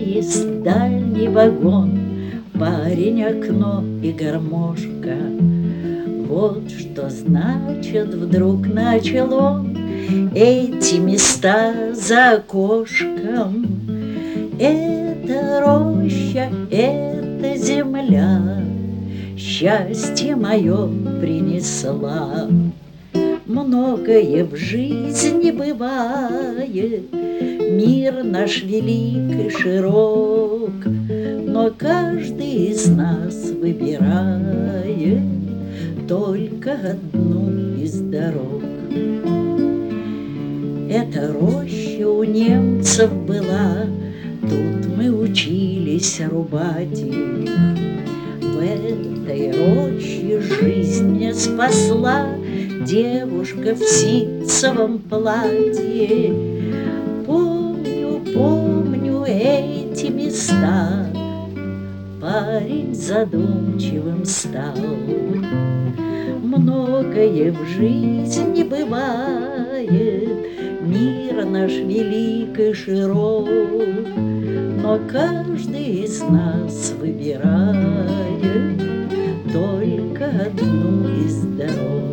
Поезд, дальний вагон, парень, окно и гармошка. Вот что значит, вдруг начал он, эти места за окошком. Это роща, это земля, счастье мое принесла. Многое в жизни бывает, мир наш велик и широк, но каждый из нас выбирает только одну из дорог. Эта роща у немцев была, тут мы учились рубать их. В этой роще жизнь мне спасла девушка в ситцевом платье. Помню, помню эти места, парень задумчивым стал. Многое в жизни бывает, мир наш велик и широк, но каждый из нас выбирает только одну из дорог.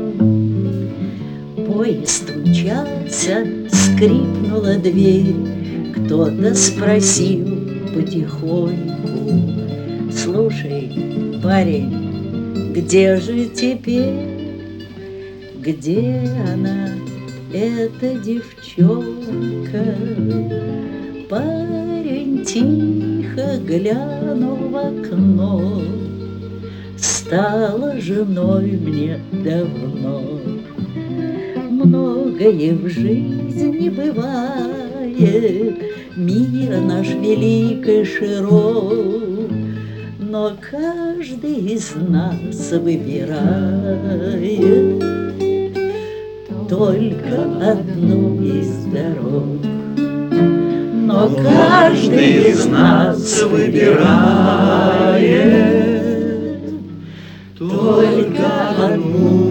Поезд мчался, скрипнула дверь, кто-то спросил потихоньку: слушай, парень, где же теперь? Где она, эта девчонка? Парень тихо глянул в окно: стала женой мне давно. Многое в жизни бывает, мир наш велик и широк, но каждый из нас выбирает только одну из дорог. Но каждый из нас выбирает только одну